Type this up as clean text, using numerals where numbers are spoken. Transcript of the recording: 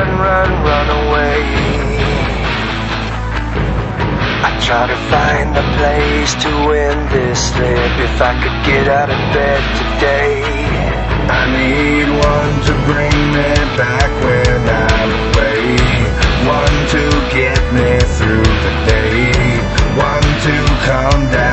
run away. I try to find a place to end this slip. If I could get out of bed today, I need one to bring me back when I'm away, one to get me through the day, one to calm down